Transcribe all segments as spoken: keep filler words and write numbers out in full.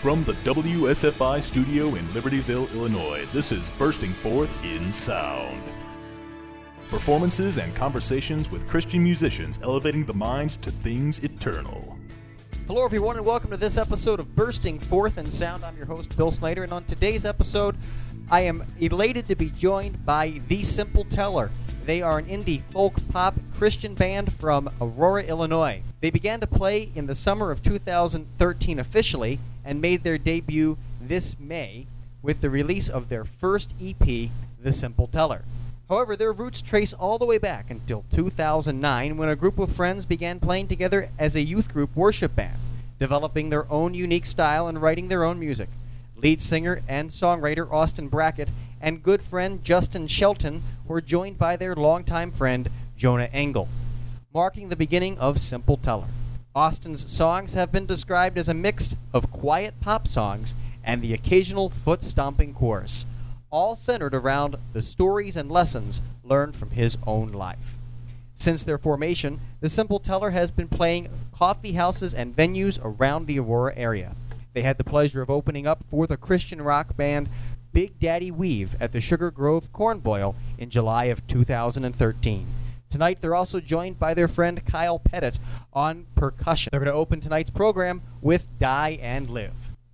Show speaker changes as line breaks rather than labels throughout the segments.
From the W S F I studio in Libertyville, Illinois, this is Bursting Forth in Sound. Performances and conversations with Christian musicians elevating the mind to things eternal.
Hello everyone and welcome to this episode of Bursting Forth in Sound. I'm your host Bill Snyder, and on today's episode I am elated to be joined by The Simple Teller. They are an indie folk pop Christian band from Aurora, Illinois. They began to play in the summer of two thousand thirteen officially and made their debut this May with the release of their first E P, The Simple Teller. However, their roots trace all the way back until two thousand nine when a group of friends began playing together as a youth group worship band, developing their own unique style and writing their own music. Lead singer and songwriter Austin Brackett and good friend Justin Shelton were joined by their longtime friend Jonah Engel, marking the beginning of Simple Teller. Austin's songs have been described as a mix of quiet pop songs and the occasional foot-stomping chorus, all centered around the stories and lessons learned from his own life. Since their formation, The Simple Teller has been playing coffee houses and venues around the Aurora area. They had the pleasure of opening up for the Christian rock band Big Daddy Weave at the Sugar Grove Corn Boil in July of two thousand thirteen. Tonight, they're also joined by their friend Kyle Pettit on percussion. They're going to open tonight's program with Die and Live.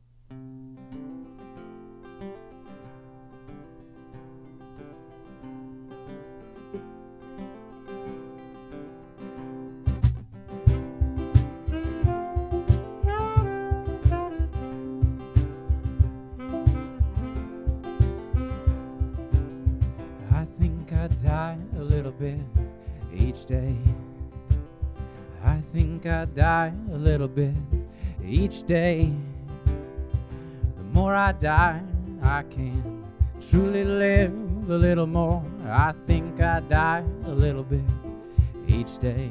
I think I die a little bit each day. I think I die a little bit each day. The more I die, I can truly live a little more. I think I die a little bit each day.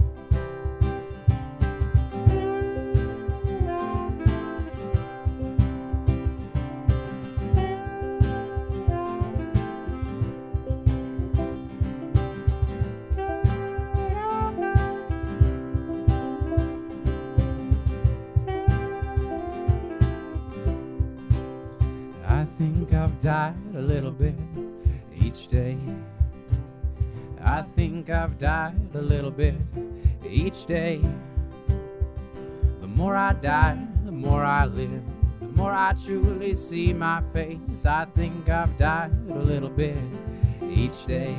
I think I've died a little bit each day. I think I've died a little bit each day. The more I die, the more I live, the more I truly see my face. I think I've died a little bit each day.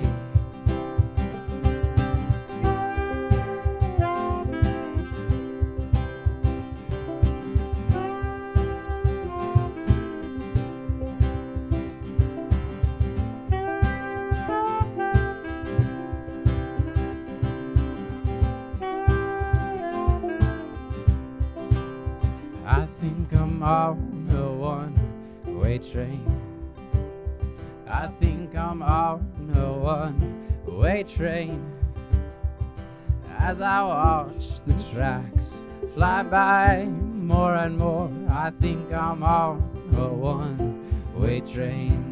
I think I'm on a one-way train. I think I'm on a one-way train. As I watch the tracks fly by more and more, I think I'm on a one-way train.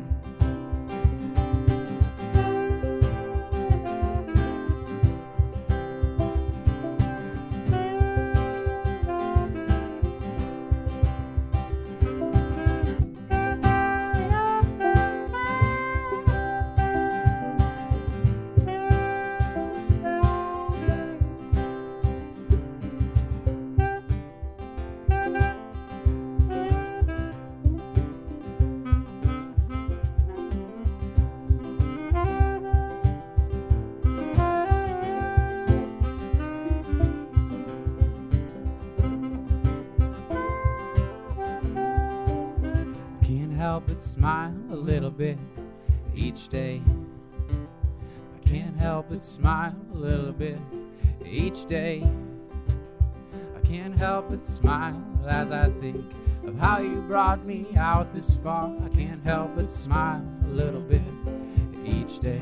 Help but smile a little bit each day. I can't help but smile a little bit each day. I can't help but smile as I think of how you brought me out this far. I can't help but smile a little bit each day.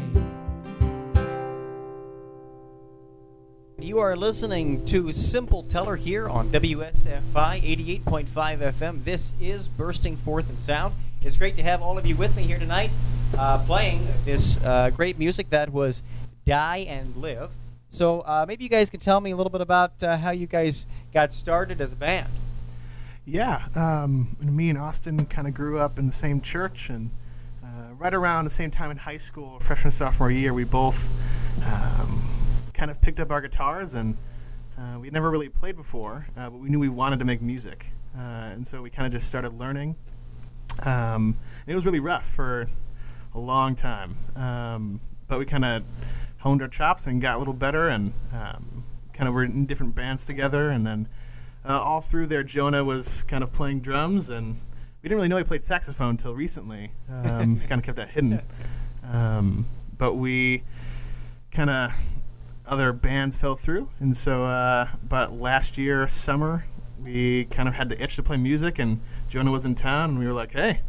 You are listening to Simple Teller here on W S F I eighty-eight point five F M. This is Bursting Forth in Sound. It's great to have all of you with me here tonight, uh, playing this uh, great music that was Die and Live. So uh, maybe you guys can tell me a little bit about uh, how you guys got started as a band.
Yeah, um, and me and Austin kind of grew up in the same church, and uh, right around the same time in high school, freshman sophomore year, we both um, kind of picked up our guitars, and uh, we never really played before, uh, but we knew we wanted to make music, uh, and so we kind of just started learning. Um, and it was really rough for a long time, um, but we kind of honed our chops and got a little better, and um, kind of were in different bands together, and then uh, all through there, Jonah was kind of playing drums, and we didn't really know he played saxophone until recently. Um, kind of kept that hidden, um, but we kind of other bands fell through, and so uh, but last year summer we kind of had the itch to play music, and Jonah was in town, and we were like, hey,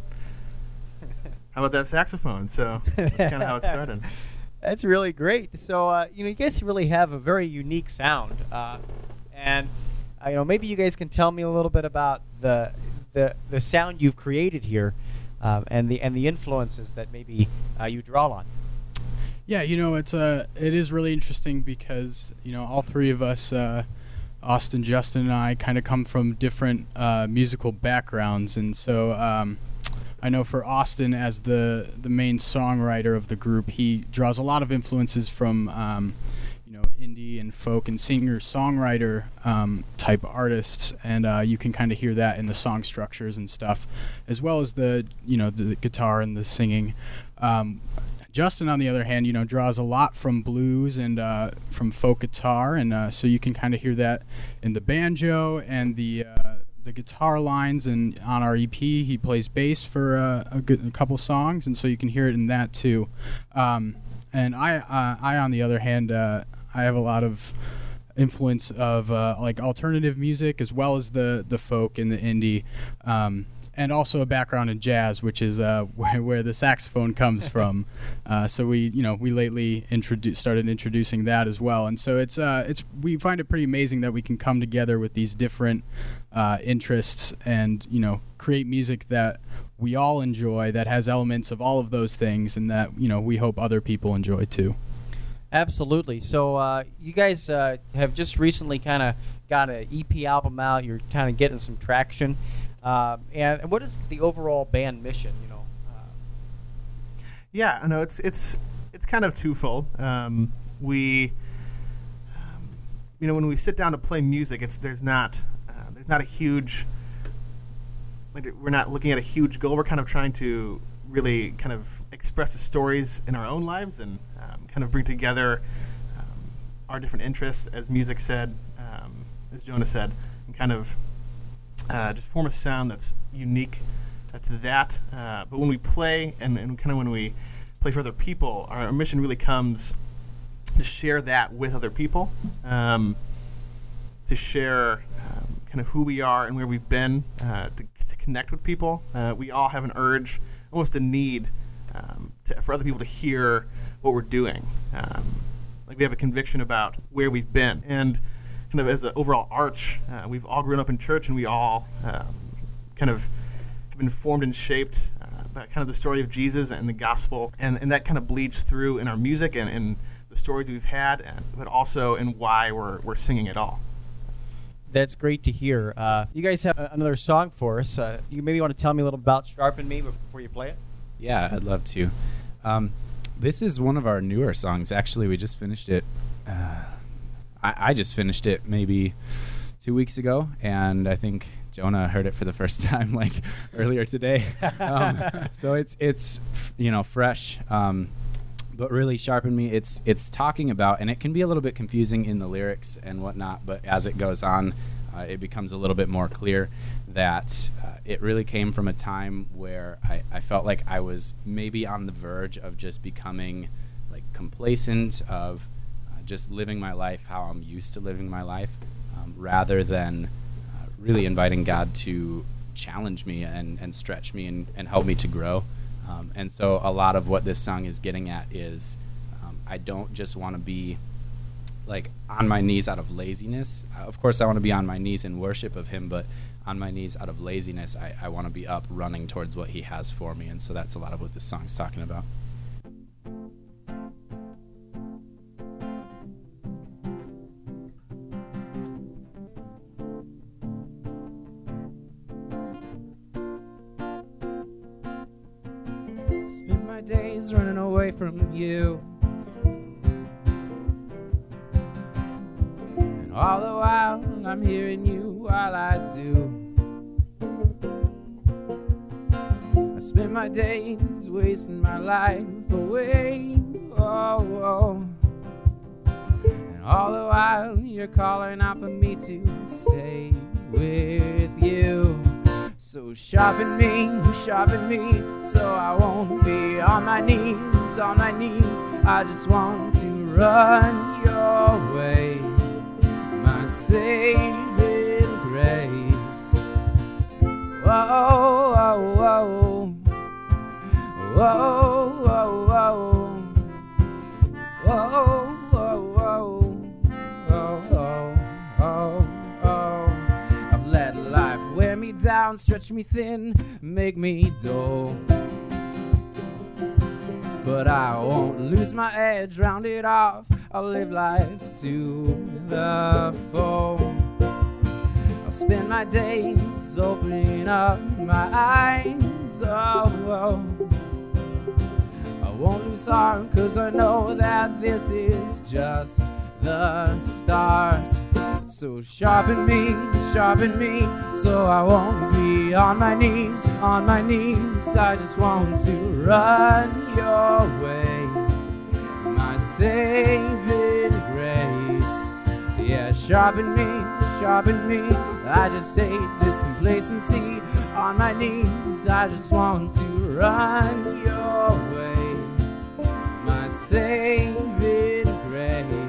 how about that saxophone? So that's kind of how it started.
That's really great. So, uh, you know, you guys really have a very unique sound, uh, and uh, you know, maybe you guys can tell me a little bit about the the, the sound you've created here, uh, and the and the influences that maybe uh, you draw on.
Yeah, you know, it's uh, it is really interesting because you know all three of us, uh, Austin, Justin, and I, kind of come from different uh, musical backgrounds, and so. Um, I know for Austin, as the the main songwriter of the group, he draws a lot of influences from, um, you know, indie and folk and singer-songwriter um, type artists, and uh, you can kind of hear that in the song structures and stuff, as well as the you know the guitar and the singing. Um, Justin, on the other hand, you know, draws a lot from blues and uh, from folk guitar, and uh, so you can kind of hear that in the banjo and the. Uh, the guitar lines, and on our E P he plays bass for uh, a, good, a couple songs, and so you can hear it in that too. Um, and I, uh, I on the other hand, uh, I have a lot of influence of uh, like alternative music as well as the the folk and the indie, um, and also a background in jazz, which is uh, where, where the saxophone comes from. Uh, so we, you know, we lately introdu- started introducing that as well, and so it's uh, it's we find it pretty amazing that we can come together with these different uh, interests and you know create music that we all enjoy, that has elements of all of those things, and that you know we hope other people enjoy too.
Absolutely. So uh, you guys uh, have just recently kind of got an E P album out. You're kind of getting some traction. Uh, and, and what is the overall band mission? You know. Uh,
yeah, I know it's it's it's kind of twofold. Um, we, um, you know, when we sit down to play music, it's there's not uh, there's not a huge like we're not looking at a huge goal. We're kind of trying to really kind of express the stories in our own lives and um, kind of bring together um, our different interests, as music said, um, as Jonah said, and kind of. Uh, just form a sound that's unique uh, to that. Uh, but when we play, and, and kind of when we play for other people, our mission really comes to share that with other people, um, to share um, kind of who we are and where we've been, uh, to, to connect with people. Uh, we all have an urge, almost a need, um, to, for other people to hear what we're doing. Um, like we have a conviction about where we've been. And kind of as an overall arch, uh, we've all grown up in church, and we all um, kind of have been formed and shaped uh, by kind of the story of Jesus and the gospel, and, and that kind of bleeds through in our music and in the stories we've had, and, but also in why we're we're singing it all.
That's great to hear. Uh, you guys have another song for us. Uh, you maybe want to tell me a little about Sharpen Me before you play it?
Yeah, I'd love to. Um, this is one of our newer songs. Actually, we just finished it. Uh, I, I just finished it maybe two weeks ago, and I think Jonah heard it for the first time like earlier today. Um, so it's it's you know fresh, um, but really Sharpen Me. It's it's talking about, and it can be a little bit confusing in the lyrics and whatnot, but as it goes on, uh, it becomes a little bit more clear that uh, it really came from a time where I, I felt like I was maybe on the verge of just becoming like complacent of just living my life how I'm used to living my life, um, rather than uh, really inviting God to challenge me and, and stretch me and, and help me to grow. Um, and so a lot of what this song is getting at is um, I don't just want to be like on my knees out of laziness. Uh, of course, I want to be on my knees in worship of Him, but on my knees out of laziness, I, I want to be up running towards what He has for me. And so that's a lot of what this song's talking about.
spend my days running away from you. And all the while I'm hearing you while I do. I spend my days wasting my life away. Oh, oh. And all the while you're calling out for me to stay with you. So sharpen me, sharpen me, so I won't be on my knees, on my knees. I just want to run your way, my saving grace. Whoa, whoa, whoa, whoa, whoa, whoa, whoa, whoa, whoa, whoa, whoa, whoa. I've let life wear me down, stretch me thin, make me dull. But I won't lose my edge, round it off. I'll live life to the full. I'll spend my days opening up my eyes. Oh, oh. I won't lose heart, cause I know that this is just the start. So sharpen me, sharpen me, so I won't be on my knees, on my knees. I just want to run your way, my saving grace. Yeah, sharpen me, sharpen me. I just hate this complacency on my knees. I just want to run your way, my saving grace.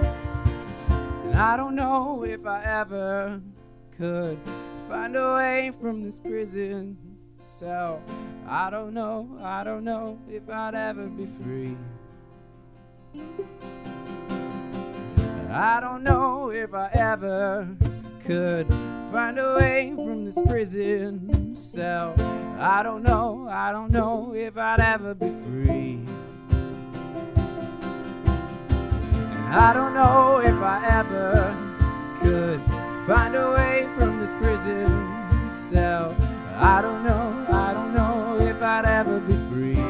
I don't know if I ever could find a way from this prison cell. I don't know, I don't know if I'd ever be free. I don't know if I ever could find a way from this prison cell. I don't know, I don't know if I'd ever be free. I don't know if I ever could find a way from this prison cell. I don't know, I don't know if I'd ever be free.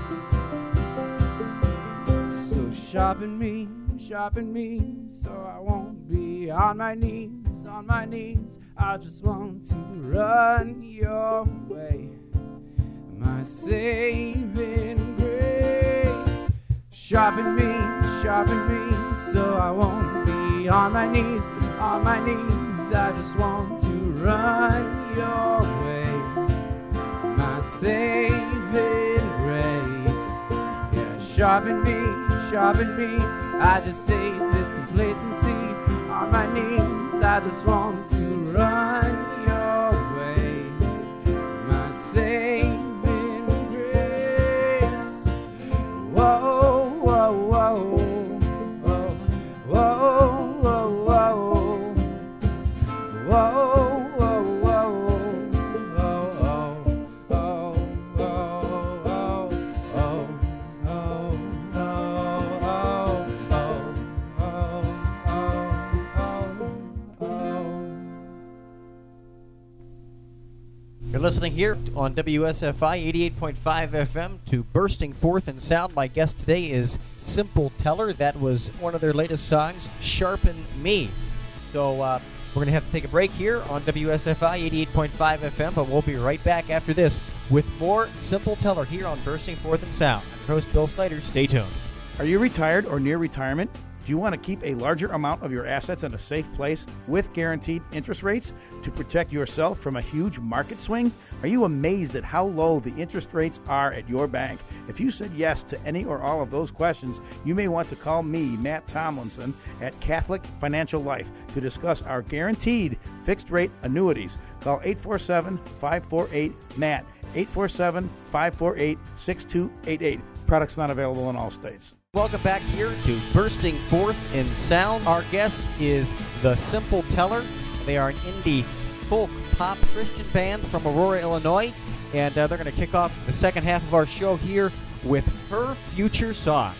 So sharpen me, sharpen me, so I won't be on my knees, on my knees. I just want to run your way, my saving grace. Sharpen me, sharpen me, so I won't be on my knees, on my knees. I just want to run your way, my saving grace. Yeah, sharpen me, sharpen me. I just hate this complacency on my knees. I just want to run your way, my saving grace. Whoa. Whoa, whoa, whoa, whoa, whoa, whoa, whoa, whoa,
You're listening here on W S F I eighty-eight point five F M to Bursting Forth in Sound. My guest today is Simple Teller. That was one of their latest songs, Sharpen Me. So uh, we're going to have to take a break here on W S F I eighty-eight point five F M, but we'll be right back after this with more Simple Teller here on Bursting Forth in Sound. I'm your host, Bill Snyder. Stay tuned.
Are you retired or near retirement? Do you want to keep a larger amount of your assets in a safe place with guaranteed interest rates to protect yourself from a huge market swing? Are you amazed at how low the interest rates are at your bank? If you said yes to any or all of those questions, you may want to call me, Matt Tomlinson, at Catholic Financial Life to discuss our guaranteed fixed rate annuities. Call eight four seven, five four eight, M A T T, eight four seven, five four eight, six two eight eight. Products not available in all states.
Welcome back here to Bursting Forth in Sound. Our guest is the Simple Teller. They are an indie folk pop Christian band from Aurora, Illinois, and uh, they're going to kick off the second half of our show here with Her Future Song.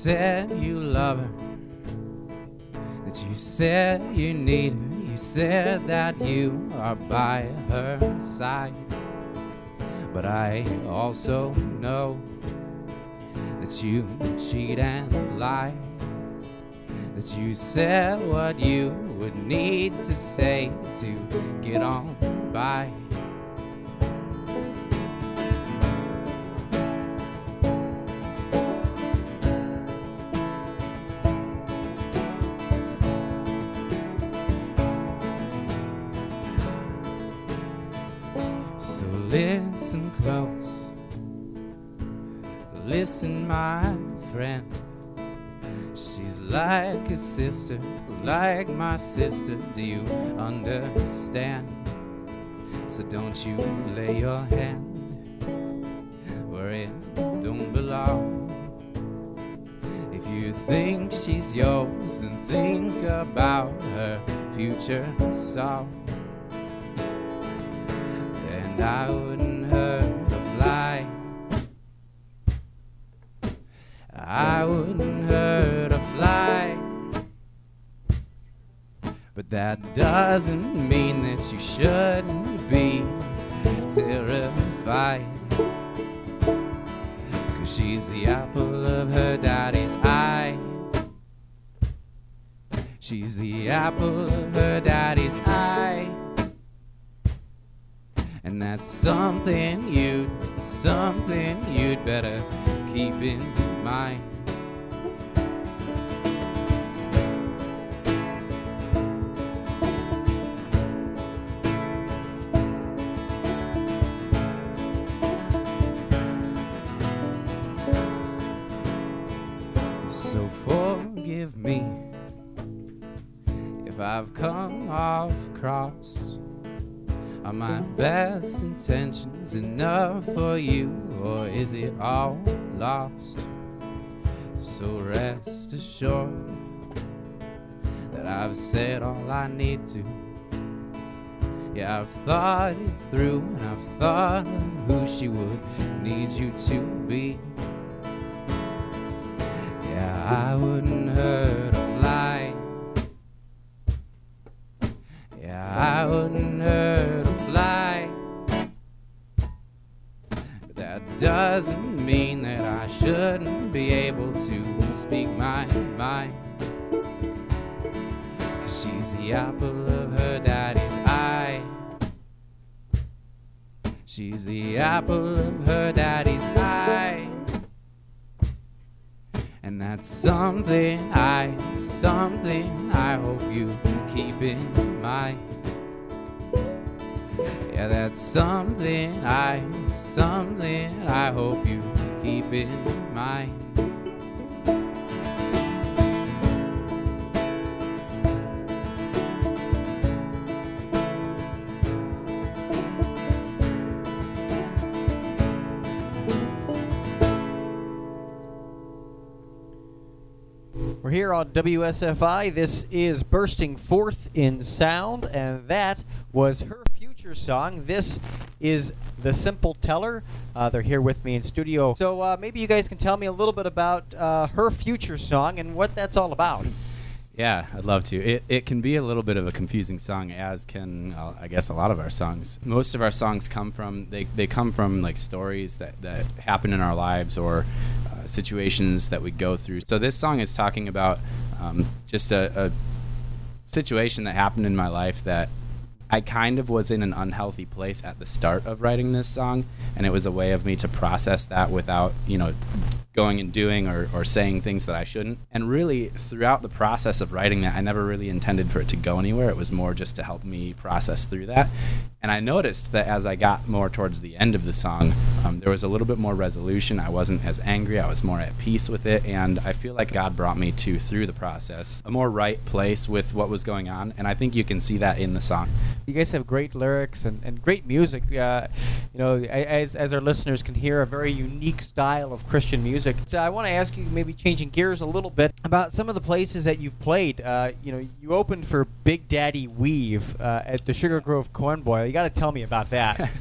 said you love her, that you said you need her, you said that you are by her side. But I also know that you cheat and lie, that you said what you would need to say to get on by. So listen close, listen my friend. She's like a sister, like my sister, do you understand? So don't you lay your hand where it don't belong. If you think she's yours, then think about her future song. And I wouldn't hurt a fly, I wouldn't hurt a fly. But that doesn't mean that you shouldn't be terrified, 'cause she's the apple of her daddy's eye. She's the apple of her daddy's eye. And that's something you'd, something you'd better keep in mind. So forgive me if I've come off cross. Are my best intentions enough for you, or is it all lost? So rest assured that I've said all I need to. Yeah, I've thought it through, and I've thought of who she would need you to be. Yeah, I wouldn't hurt a fly. Yeah, I wouldn't hurt a fly. But that doesn't mean that I shouldn't be able to speak my mind. 'Cause she's the apple of her daddy's eye. She's the apple of her daddy's eye. And that's something I, something I hope you keep in mind. Yeah, that's something I, something I hope you keep in mind.
We're here on W S F I. This is Bursting Forth in Sound, and that was her future song. This is The Simple Teller. Uh, they're here with me in studio. So uh, maybe you guys can tell me a little bit about uh, her future song and what that's all about.
Yeah, I'd love to. It, it can be a little bit of a confusing song, as can, uh, I guess, a lot of our songs. Most of our songs come from, they, they come from like stories that, that happen in our lives, or uh, situations that we go through. So this song is talking about um, just a, a situation that happened in my life that I kind of was in an unhealthy place at the start of writing this song, and it was a way of me to process that without, you know, going and doing or, or saying things that I shouldn't. And really, throughout the process of writing that, I never really intended for it to go anywhere. It was more just to help me process through that. And I noticed that as I got more towards the end of the song, um, there was a little bit more resolution. I wasn't as angry. I was more at peace with it. And I feel like God brought me to, through the process, a more right place with what was going on. And I think you can see that in the song.
You guys have great lyrics and, and great music. Uh, you know, as, as our listeners can hear, a very unique style of Christian music. So I want to ask you, maybe changing gears a little bit, about some of the places that you've played. Uh, you know, you opened for Big Daddy Weave uh, at the Sugar Grove Corn Boil. You got to tell me about that. It's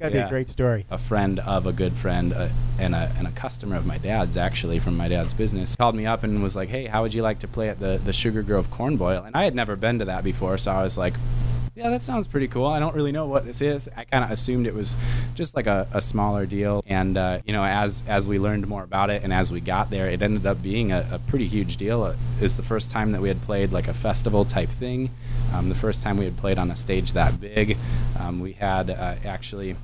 gotta be
Yeah.
a great story.
A friend of a good friend uh, and a and a customer of my dad's, actually, from my dad's business, called me up and was like, "Hey, how would you like to play at the the Sugar Grove Corn Boil?" And I had never been to that before, so I was like, yeah, that sounds pretty cool. I don't really know what this is. I kind of assumed it was just like a, a smaller deal. And, uh, you know, as as we learned more about it and as we got there, it ended up being a, a pretty huge deal. It was the first time that we had played like a festival type thing, um, the first time we had played on a stage that big. Um, we had uh, actually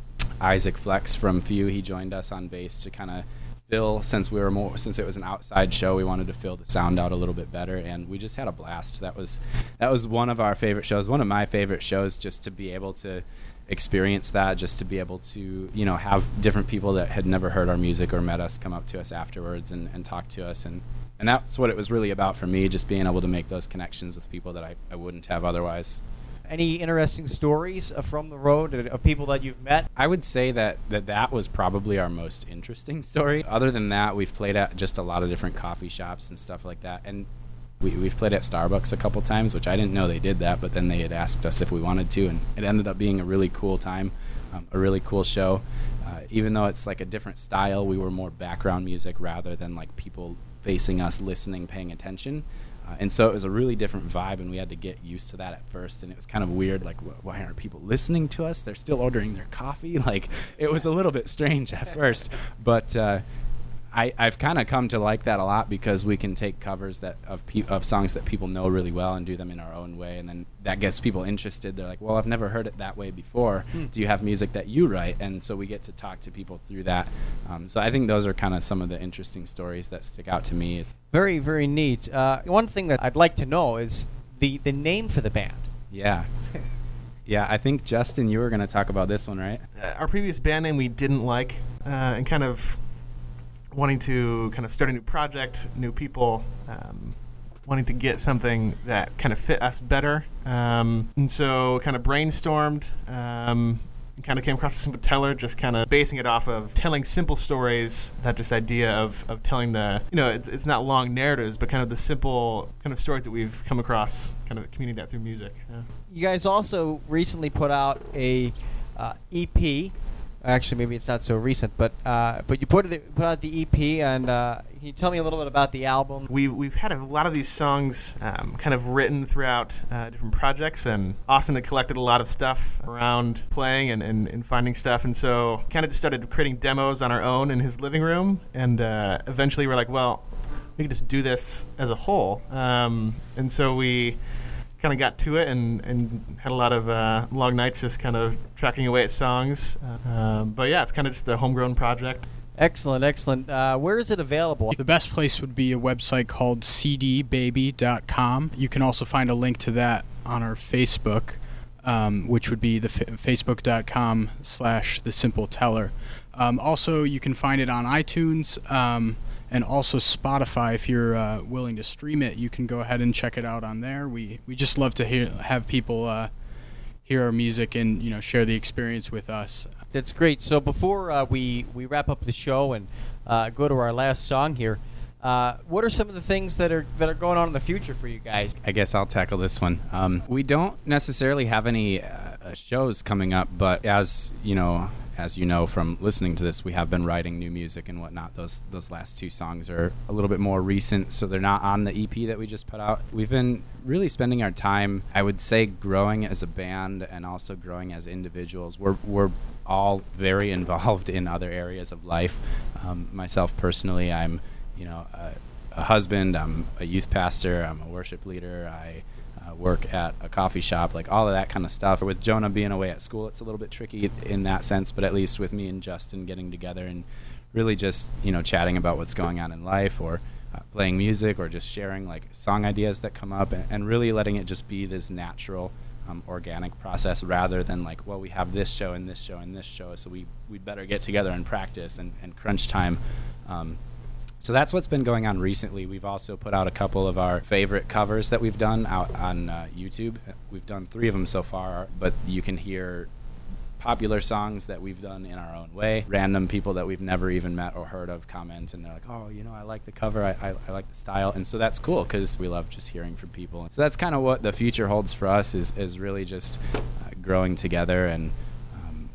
Isaac Flex from Few. He joined us on bass to kind of fill, since we were more since it was an outside show, we wanted to fill the sound out a little bit better, and we just had a blast. That was that was one of our favorite shows, one of my favorite shows, just to be able to experience that, just to be able to, you know, have different people that had never heard our music or met us come up to us afterwards and, and talk to us, and and that's what it was really about for me, just being able to make those connections with people that I, I wouldn't have otherwise.
Any interesting stories uh, from the road uh, of people that you've met?
I would say that, that that was probably our most interesting story. Other than that, we've played at just a lot of different coffee shops and stuff like that. And we, we've played at Starbucks a couple times, which I didn't know they did that, but then they had asked us if we wanted to, and it ended up being a really cool time, um, a really cool show. Uh, even though it's like a different style, we were more background music rather than like people facing us, listening, paying attention. Uh, and so it was a really different vibe, and we had to get used to that at first, and it was kind of weird, like, wh- why aren't people listening to us? They're still ordering their coffee. Like, it was a little bit strange at first, but uh, I, I've kind of come to like that a lot, because we can take covers that of pe- of songs that people know really well and do them in our own way, and then that gets people interested. They're like, well, I've never heard it that way before.
Hmm.
Do you have music that you write? And so we get to talk to people through that. Um, so I think those are kind of some of the interesting stories that stick out to me.
Very, very neat. Uh, one thing that I'd like to know is the, the name for the band.
Yeah. Yeah, I think, Justin, you were going to talk about this one, right?
Uh, our previous band name we didn't like, uh, and kind of wanting to kind of start a new project, new people, um, wanting to get something that kind of fit us better. Um, and so kind of brainstormed, um, and kind of came across the Simple Teller, just kind of basing it off of telling simple stories, that just idea of, of telling the, you know, it's, it's not long narratives, but kind of the simple kind of stories that we've come across, kind of communicating that through music. Yeah.
You guys also recently put out a uh, E P. Actually, maybe it's not so recent, but uh, but you put it put out the E P, and uh, can you tell me a little bit about the album?
We've, we've had a lot of these songs um, kind of written throughout uh, different projects, and Austin had collected a lot of stuff around playing and, and, and finding stuff, and so kind of just started creating demos on our own in his living room, and uh, eventually we're like, well, we could just do this as a whole. Um, and so we kind of got to it and, and had a lot of uh, long nights just kind of tracking away at songs. Uh, um, but yeah, it's kind of just a homegrown project.
Excellent, excellent. Uh, where is it available?
The best place would be a website called c d baby dot com. You can also find a link to that on our Facebook, um, which would be the f- facebook dot com slash the simple teller. Um, also, you can find it on iTunes um, and also Spotify. If you're uh, willing to stream it, you can go ahead and check it out on there. We we just love to hear have people uh, hear our music and, you know, share the experience with us.
That's great. So before uh, we, we wrap up the show and uh, go to our last song here, uh, what are some of the things that are that are going on in the future for you guys?
I guess I'll tackle this one. Um, we don't necessarily have any uh, shows coming up, but as you know, as you know from listening to this, we have been writing new music and whatnot. Those those last two songs are a little bit more recent, so they're not on the E P that we just put out. We've been really spending our time, I would say, growing as a band and also growing as individuals. We're we're all very involved in other areas of life. Um, myself personally, I'm you know a, a husband. I'm a youth pastor. I'm a worship leader. I Uh, work at a coffee shop, like all of that kind of stuff. With Jonah being away at school, it's a little bit tricky in that sense, but at least with me and Justin getting together and really just, you know, chatting about what's going on in life, or uh, playing music, or just sharing like song ideas that come up, and, and really letting it just be this natural, um, organic process, rather than like, well, we have this show and this show and this show, so we we'd better get together and practice and, and crunch time. Um, So that's what's been going on recently. We've also put out a couple of our favorite covers that we've done out on uh, YouTube. We've done three of them so far, but you can hear popular songs that we've done in our own way. Random people that we've never even met or heard of comment, and they're like, oh, you know, I like the cover, I, I, I like the style. And so that's cool, because we love just hearing from people. So that's kind of what the future holds for us, is, is really just uh, growing together and um,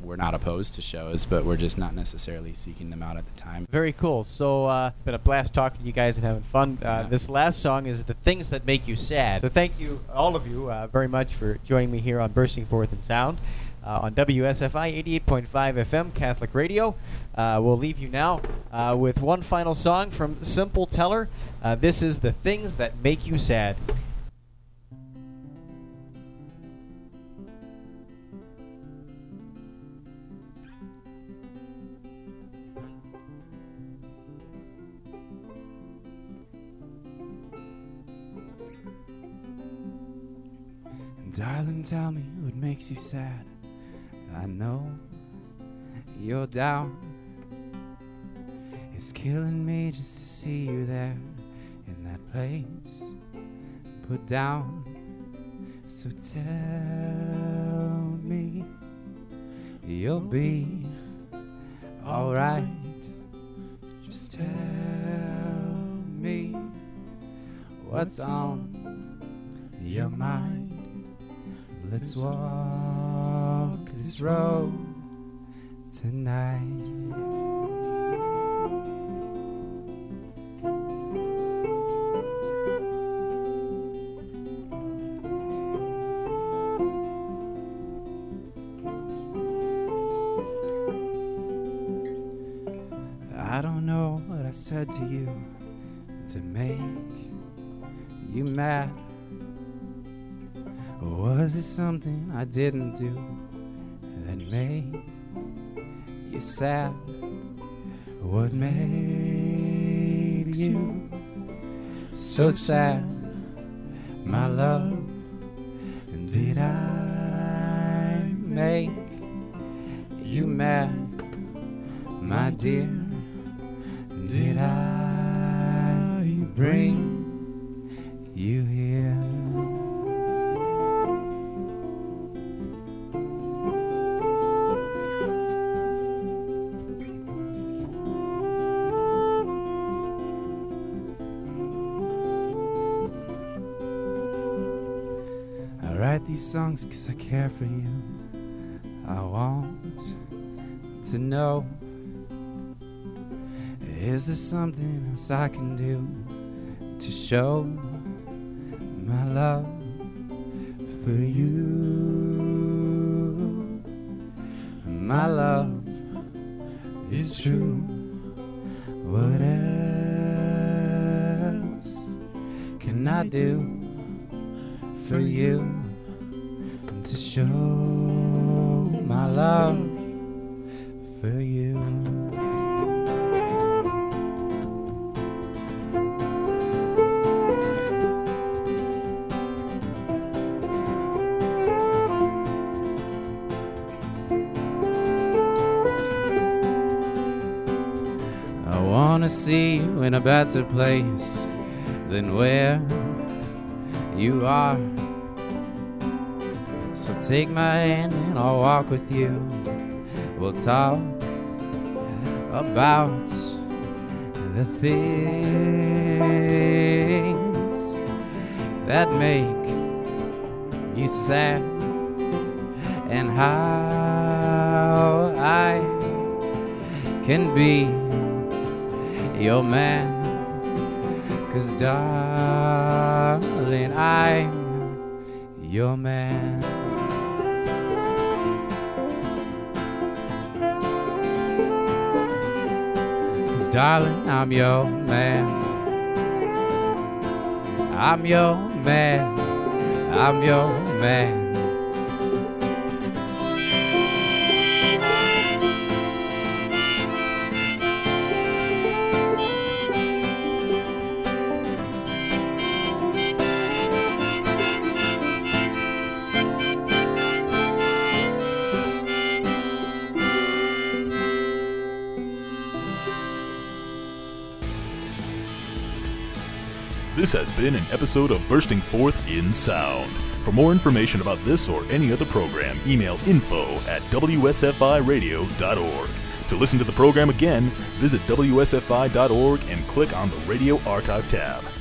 we're not opposed to shows, but we're just not necessarily seeking them out at the time.
Very cool. So, uh, been a blast talking to you guys and having fun. Uh,
Yeah.
This last song is The Things That Make You Sad. So thank you, all of you, uh, very much for joining me here on Bursting Forth in Sound uh, on W S F I eighty-eight point five F M Catholic Radio. Uh, we'll leave you now uh, with one final song from Simple Teller. Uh, this is The Things That Make You Sad.
Darling, tell me what makes you sad. I know you're down. It's killing me just to see you there in that place put down. So tell me you'll be alright. Just tell me what's on your mind. Let's walk this road tonight. I don't know what I said to you to make you mad. Or was it something I didn't do that made you sad? What made you so sad, my love? And did I make you mad, my dear? Did I bring you here? I write these songs 'cause I care for you. I want to know, is there something else I can do to show my love for you? My love is true. What else can I do for you to show my love for you? I wanna see you in a better place than where you are. So take my hand and I'll walk with you. We'll talk about the things that make you sad and how I can be your man. 'Cause darling, I'm your man. 'Cause darling, I'm your man. I'm your man. I'm your man.
This has been an episode of Bursting Forth in Sound. For more information about this or any other program, email info at w s f i radio dot org. To listen to the program again, visit w s f i dot org and click on the Radio Archive tab.